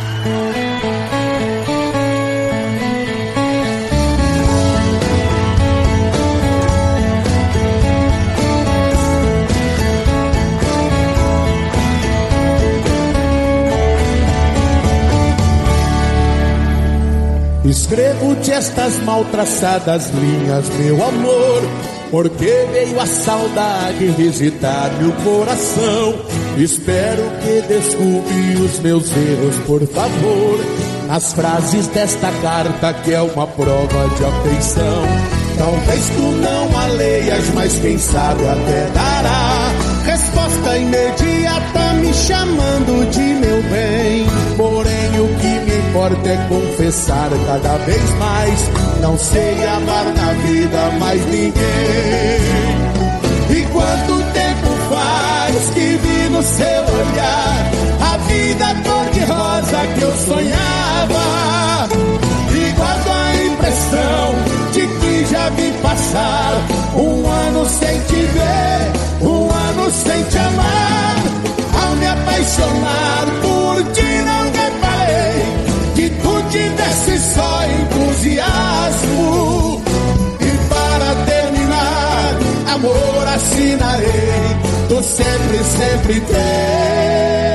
Escrevo-te estas mal traçadas linhas, meu amor, porque veio a saudade visitar-me o coração. Espero que desculpe os meus erros, por favor, as frases desta carta que é uma prova de afeição. Talvez tu não a leias, mas quem sabe até dará resposta imediata me chamando de meu bem. Porém o que me importa é confessar cada vez mais, não sei amar na vida mais ninguém. E quanto tempo faz que vi no seu olhar a vida cor-de-rosa que eu sonhava, e guardo a impressão de que já vi passar um ano sem te ver, um ano sem te amar. Ao me apaixonar por ti não reparei que tu tivesse só entusiasmo. E para terminar, amor, assinarei, tu sempre, sempre tem.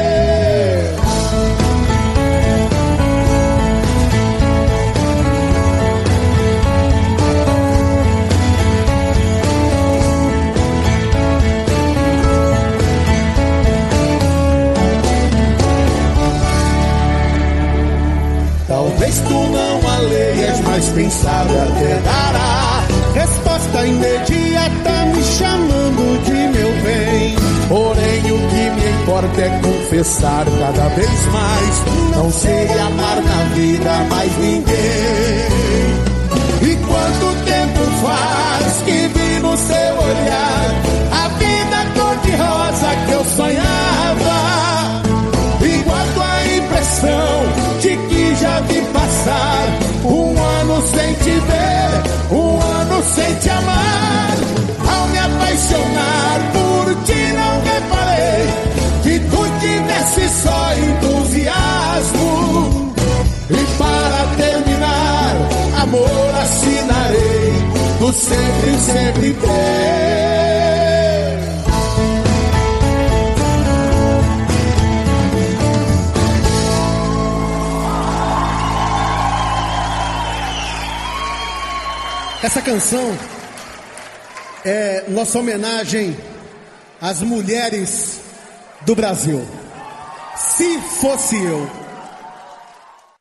Talvez tu não a leias, mas quem sabe até dará resposta imediata me chamando de meu bem. Porém o que me importa é confessar cada vez mais, não sei amar na vida mais ninguém. E quanto tempo faz que vi no seu olhar a vida cor-de-rosa que eu sonhava, e guardo a impressão de que já vi passar um ano sem te ver, um ano sem te amar. Ao me apaixonar por ti não reparei que tu tivesse só entusiasmo. E para terminar, amor, assinarei, tu sempre, sempre tem. Essa canção é nossa homenagem às mulheres do Brasil. Se fosse eu.